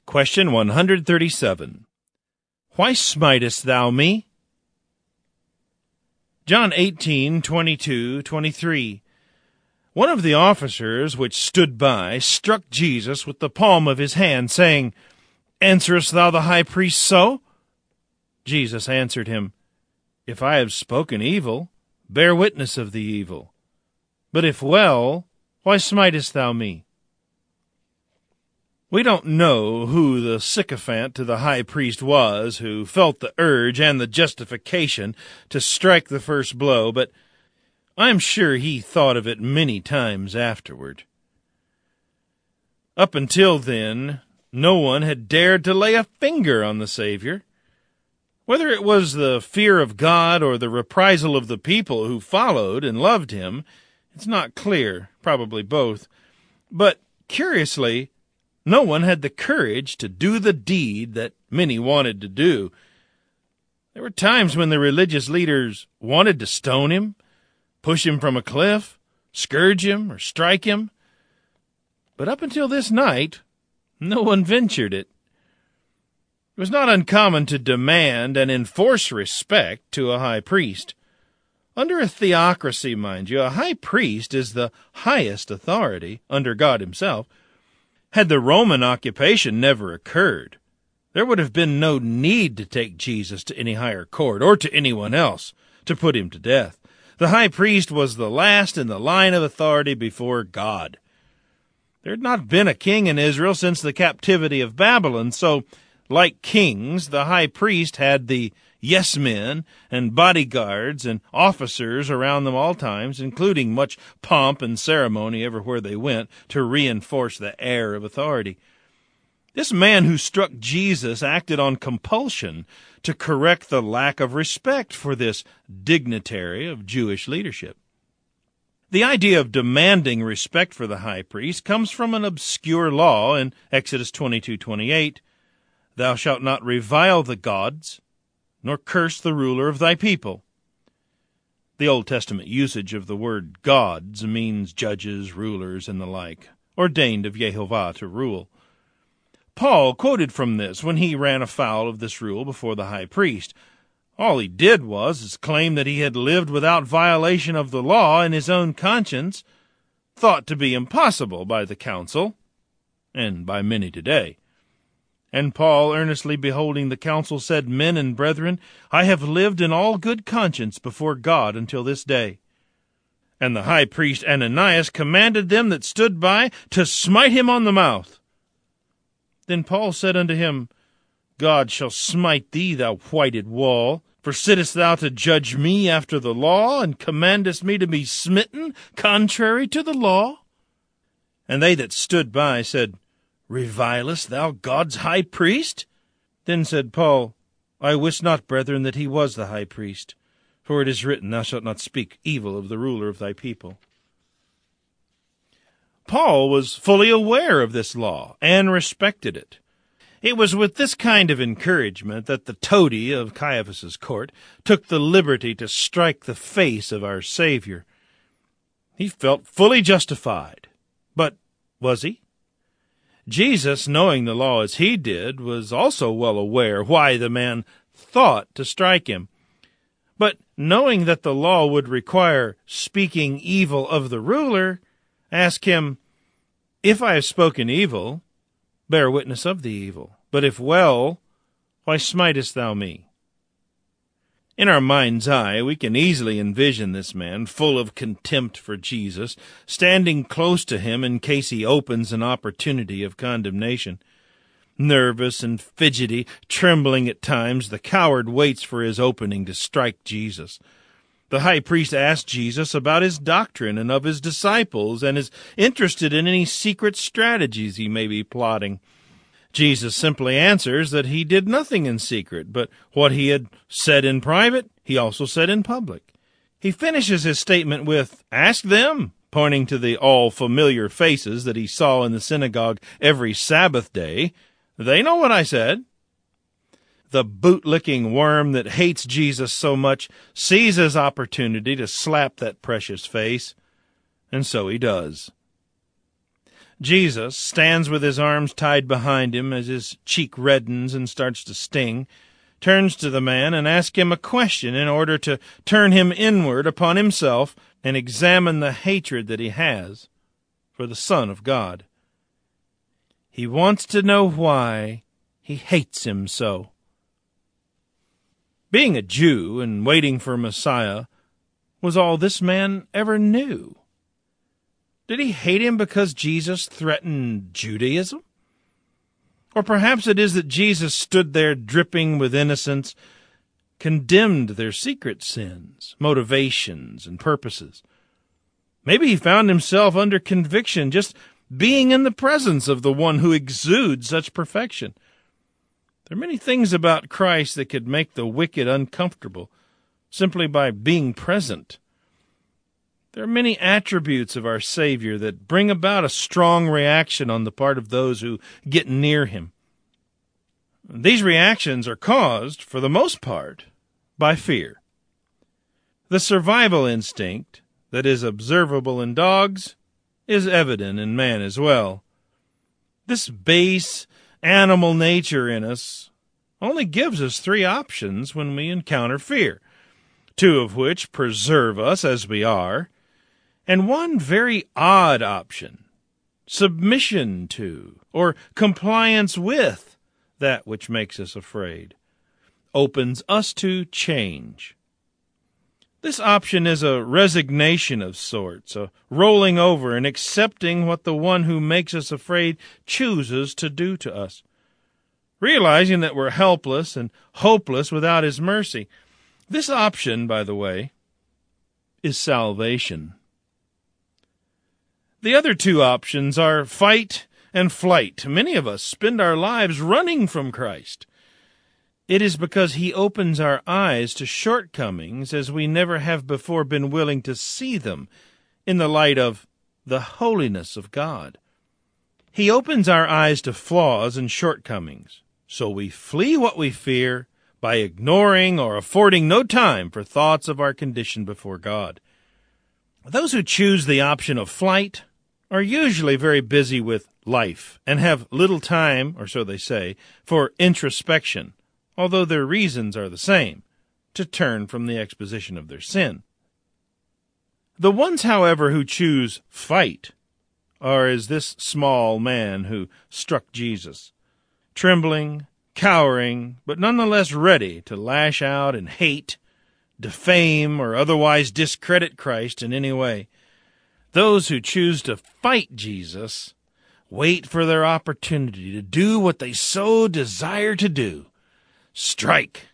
Question 137. Why smitest thou me? John 18:22-23. One of the officers which stood by struck Jesus with the palm of his hand, saying, Answerest thou the high priest so? Jesus answered him, If I have spoken evil, bear witness of the evil. But if well, why smitest thou me? We don't know who the sycophant to the high priest was who felt the urge and the justification to strike the first blow, but I'm sure he thought of it many times afterward. Up until then, no one had dared to lay a finger on the Savior. Whether it was the fear of God or the reprisal of the people who followed and loved him, it's not clear, probably both. But, curiously, no one had the courage to do the deed that many wanted to do. There were times when the religious leaders wanted to stone him, push him from a cliff, scourge him, or strike him. But up until this night, no one ventured it. It was not uncommon to demand and enforce respect to a high priest. Under a theocracy, mind you, a high priest is the highest authority under God himself. Had the Roman occupation never occurred, there would have been no need to take Jesus to any higher court or to anyone else to put him to death. The high priest was the last in the line of authority before God. There had not been a king in Israel since the captivity of Babylon, so, like kings, the high priest had the yes-men and bodyguards and officers around them all times, including much pomp and ceremony everywhere they went to reinforce the air of authority. This man who struck Jesus acted on compulsion to correct the lack of respect for this dignitary of Jewish leadership. The idea of demanding respect for the high priest comes from an obscure law in Exodus 22:28. Thou shalt not revile the gods, nor curse the ruler of thy people. The Old Testament usage of the word gods means judges, rulers, and the like, ordained of Yehovah to rule. Paul quoted from this when he ran afoul of this rule before the high priest. All he did was claim that he had lived without violation of the law in his own conscience, thought to be impossible by the council, and by many today. And Paul, earnestly beholding the council, said, Men and brethren, I have lived in all good conscience before God until this day. And the high priest Ananias commanded them that stood by to smite him on the mouth. Then Paul said unto him, God shall smite thee, thou whited wall, for sittest thou to judge me after the law, and commandest me to be smitten contrary to the law? And they that stood by said, Revilest thou God's high priest? Then said Paul, I wist not, brethren, that he was the high priest. For it is written, Thou shalt not speak evil of the ruler of thy people. Paul was fully aware of this law and respected it. It was with this kind of encouragement that the toady of Caiaphas's court took the liberty to strike the face of our Savior. He felt fully justified. But was he? Jesus, knowing the law as he did, was also well aware why the man thought to strike him. But knowing that the law would require speaking evil of the ruler, asked him, If I have spoken evil, bear witness of the evil. But if well, why smitest thou me? In our mind's eye, we can easily envision this man, full of contempt for Jesus, standing close to him in case he opens an opportunity of condemnation. Nervous and fidgety, trembling at times, the coward waits for his opening to strike Jesus. The high priest asked Jesus about his doctrine and of his disciples, and is interested in any secret strategies he may be plotting. Jesus simply answers that he did nothing in secret, but what he had said in private, he also said in public. He finishes his statement with, Ask them, pointing to the all-familiar faces that he saw in the synagogue every Sabbath day. They know what I said. The boot-licking worm that hates Jesus so much sees his opportunity to slap that precious face, and so he does. Jesus stands with his arms tied behind him as his cheek reddens and starts to sting, turns to the man and asks him a question in order to turn him inward upon himself and examine the hatred that he has for the Son of God. He wants to know why he hates him so. Being a Jew and waiting for Messiah was all this man ever knew. Did he hate him because Jesus threatened Judaism? Or perhaps it is that Jesus stood there dripping with innocence, condemned their secret sins, motivations, and purposes. Maybe he found himself under conviction just being in the presence of the one who exudes such perfection. There are many things about Christ that could make the wicked uncomfortable simply by being present. There are many attributes of our Savior that bring about a strong reaction on the part of those who get near him. These reactions are caused, for the most part, by fear. The survival instinct that is observable in dogs is evident in man as well. This base animal nature in us only gives us three options when we encounter fear, two of which preserve us as we are, and one very odd option, submission to or compliance with that which makes us afraid, opens us to change. This option is a resignation of sorts, a rolling over and accepting what the one who makes us afraid chooses to do to us, realizing that we're helpless and hopeless without his mercy. This option, by the way, is salvation. The other two options are fight and flight. Many of us spend our lives running from Christ. It is because he opens our eyes to shortcomings as we never have before been willing to see them in the light of the holiness of God. He opens our eyes to flaws and shortcomings, so we flee what we fear by ignoring or affording no time for thoughts of our condition before God. Those who choose the option of flight are usually very busy with life and have little time, or so they say, for introspection, although their reasons are the same, to turn from the exposition of their sin. The ones, however, who choose fight are as this small man who struck Jesus, trembling, cowering, but nonetheless ready to lash out and hate, defame, or otherwise discredit Christ in any way. Those who choose to fight Jesus wait for their opportunity to do what they so desire to do: strike.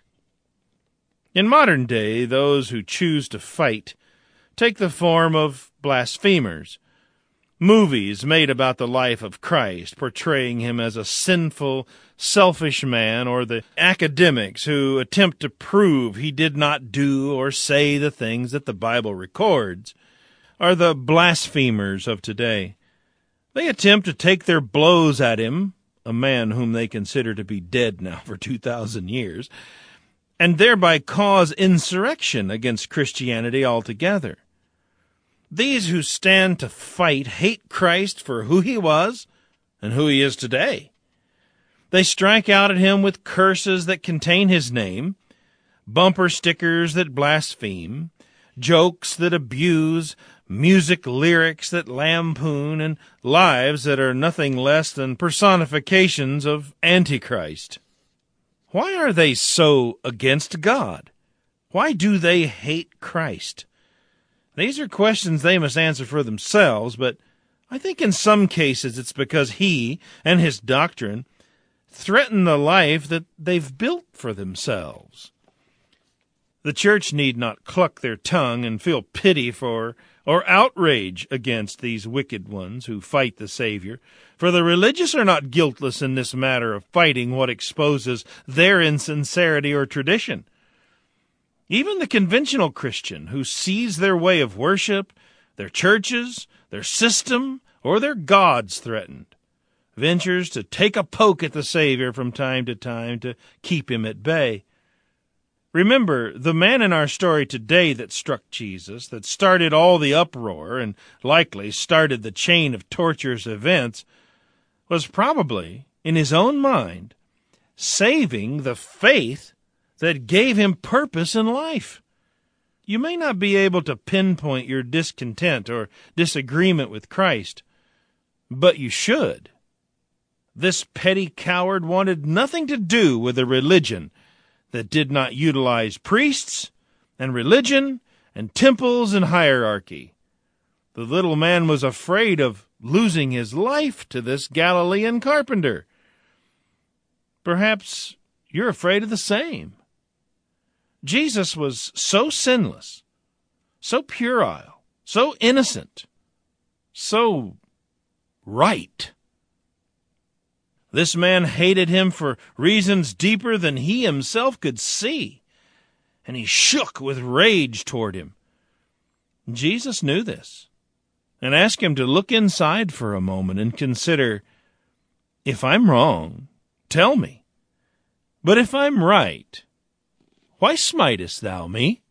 In modern day, those who choose to fight take the form of blasphemers. Movies made about the life of Christ, portraying him as a sinful, selfish man, or the academics who attempt to prove he did not do or say the things that the Bible records, are the blasphemers of today. They attempt to take their blows at him, a man whom they consider to be dead now for 2,000 years, and thereby cause insurrection against Christianity altogether. These who stand to fight hate Christ for who he was and who he is today. They strike out at him with curses that contain his name, bumper stickers that blaspheme, jokes that abuse, music lyrics that lampoon, and lives that are nothing less than personifications of Antichrist. Why are they so against God? Why do they hate Christ? These are questions they must answer for themselves, but I think in some cases it's because he and his doctrine threaten the life that they've built for themselves. The church need not cluck their tongue and feel pity for or outrage against these wicked ones who fight the Savior, for the religious are not guiltless in this matter of fighting what exposes their insincerity or tradition. Even the conventional Christian who sees their way of worship, their churches, their system, or their gods threatened, ventures to take a poke at the Savior from time to time to keep him at bay. Remember, the man in our story today that struck Jesus, that started all the uproar and likely started the chain of torturous events, was probably, in his own mind, saving the faith that gave him purpose in life. You may not be able to pinpoint your discontent or disagreement with Christ, but you should. This petty coward wanted nothing to do with a religion that did not utilize priests and religion and temples and hierarchy. The little man was afraid of losing his life to this Galilean carpenter. Perhaps you're afraid of the same. Jesus was so sinless, so puerile, so innocent, so right. This man hated him for reasons deeper than he himself could see, and he shook with rage toward him. Jesus knew this and asked him to look inside for a moment and consider, if I'm wrong, tell me. But if I'm right, why smitest thou me?